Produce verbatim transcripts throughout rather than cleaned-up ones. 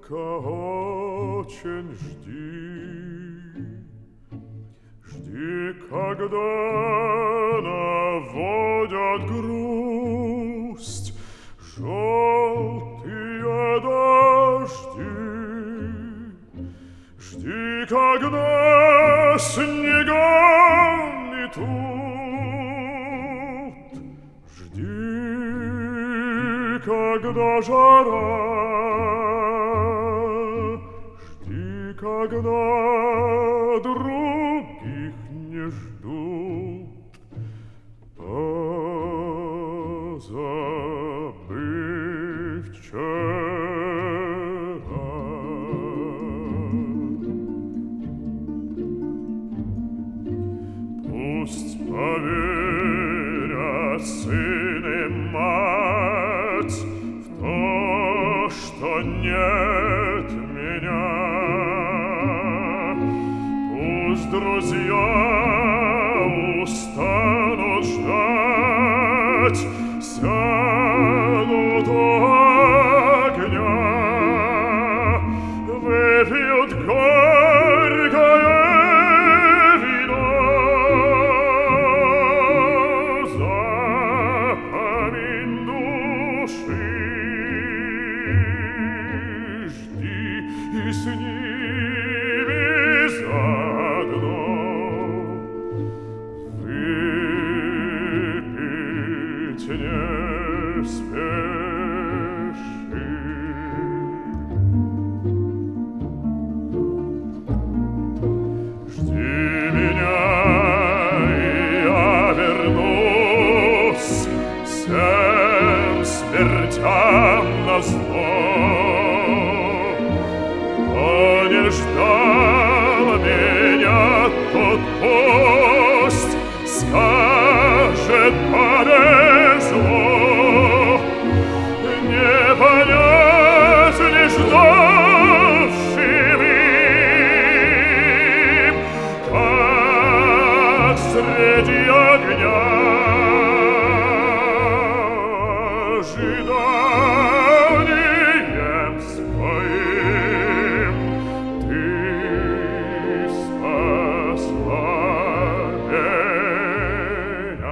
очень жди, жди, когда наводят грусть желтые дожди, жди, когда снега метут, жди, когда жара, когда других не ждут, позабыв вчера. Пусть поверят сын и мать в то, что нет меня. Пусть друзья устанут ждать, сядут у огня, выпьют горькое вино. Запомни души, жди и с ними заодно выпить не спеши. Жди меня, и я вернусь всем смертям назло. Кто не ждал меня, тот пусть скажет повезло. Не понять не ждавшим им, как среди огня ожиданием своим ты спасла меня.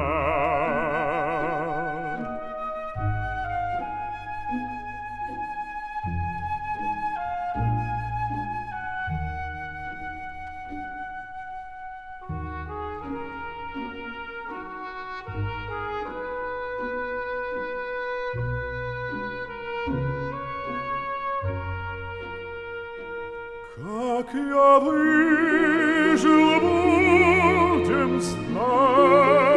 Как я выжил, будем знать.